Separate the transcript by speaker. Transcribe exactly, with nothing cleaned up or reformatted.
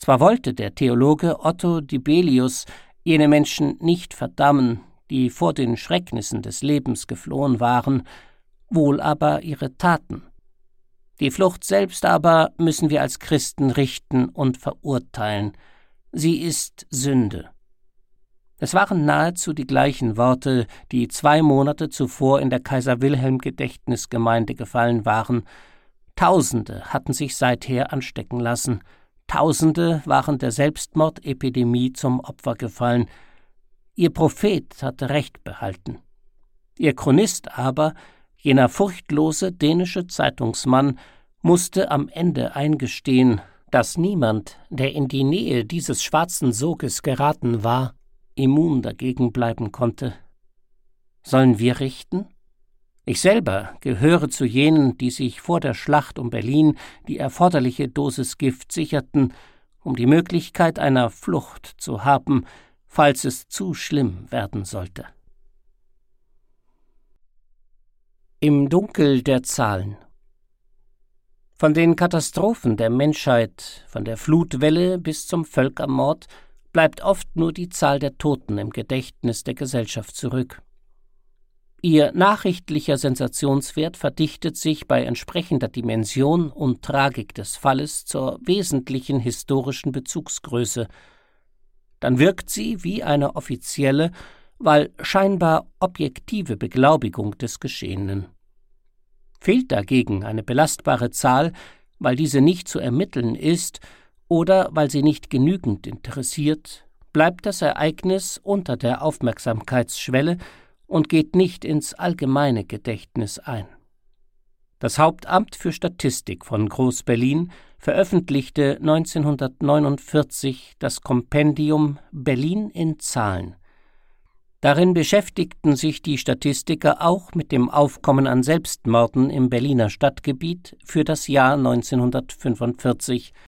Speaker 1: Zwar wollte der Theologe Otto Dibelius jene Menschen nicht verdammen, die vor den Schrecknissen des Lebens geflohen waren, wohl aber ihre Taten. Die Flucht selbst aber müssen wir als Christen richten und verurteilen. Sie ist Sünde. Es waren nahezu die gleichen Worte, die zwei Monate zuvor in der Kaiser-Wilhelm-Gedächtnisgemeinde gefallen waren. Tausende hatten sich seither anstecken lassen. Tausende waren der Selbstmordepidemie zum Opfer gefallen. Ihr Prophet hatte Recht behalten. Ihr Chronist aber, jener furchtlose dänische Zeitungsmann, musste am Ende eingestehen, dass niemand, der in die Nähe dieses schwarzen Soges geraten war, immun dagegen bleiben konnte. Sollen wir richten? Ich selber gehöre zu jenen, die sich vor der Schlacht um Berlin die erforderliche Dosis Gift sicherten, um die Möglichkeit einer Flucht zu haben, falls es zu schlimm werden sollte. Im Dunkel der Zahlen. Von den Katastrophen der Menschheit, von der Flutwelle bis zum Völkermord, bleibt oft nur die Zahl der Toten im Gedächtnis der Gesellschaft zurück. Ihr nachrichtlicher Sensationswert verdichtet sich bei entsprechender Dimension und Tragik des Falles zur wesentlichen historischen Bezugsgröße. Dann wirkt sie wie eine offizielle, weil scheinbar objektive Beglaubigung des Geschehenen. Fehlt dagegen eine belastbare Zahl, weil diese nicht zu ermitteln ist oder weil sie nicht genügend interessiert, bleibt das Ereignis unter der Aufmerksamkeitsschwelle und geht nicht ins allgemeine Gedächtnis ein. Das Hauptamt für Statistik von Groß-Berlin veröffentlichte neunzehnhundertneunundvierzig das Kompendium Berlin in Zahlen. Darin beschäftigten sich die Statistiker auch mit dem Aufkommen an Selbstmorden im Berliner Stadtgebiet für das Jahr neunzehnhundertfünfundvierzig,